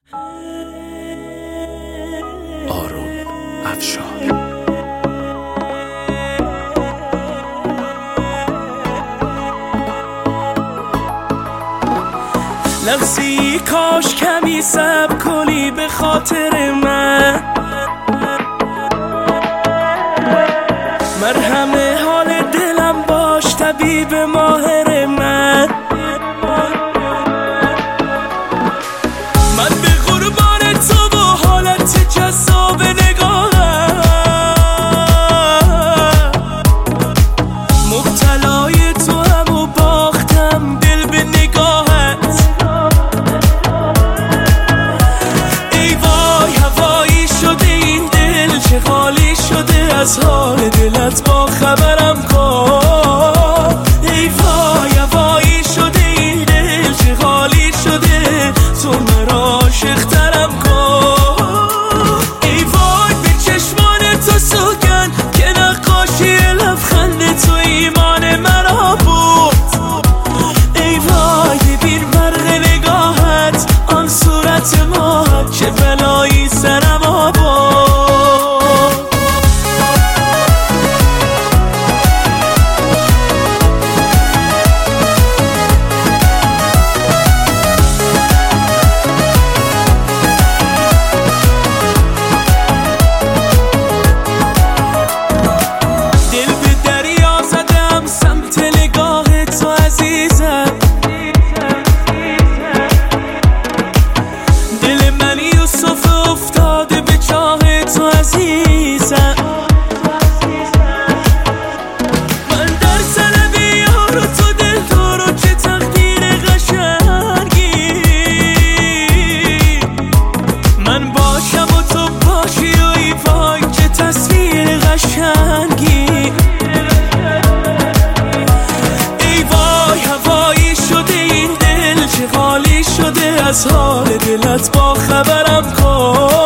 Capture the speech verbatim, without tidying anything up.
آروم افشار. لحظی کاش کمی صبر کنی به خاطر من، مرهم حال دلم باش طبیب ماهر من. من به قربان تو و حالت جذاب نگاهم، مبتلای تو هم و باختم دل به نگاهت. ای وای هوایی شده این دل، چه خالی شده از حال دلت، با خبرم کن. ای وای هوایی شده این دل، چه خالی شده، تو مرا عاشق‌ترم کن. ای وای به چشمان تو سوگن که نقاشی لبخند تو ایمان مرا بود. ای وای ببین برق نگاهت، آن صورت ماهت، چه بلایی سرم آورد. ای وای هوایی شده این دل، چه خالی شده از حال دلت، با خبرم کن.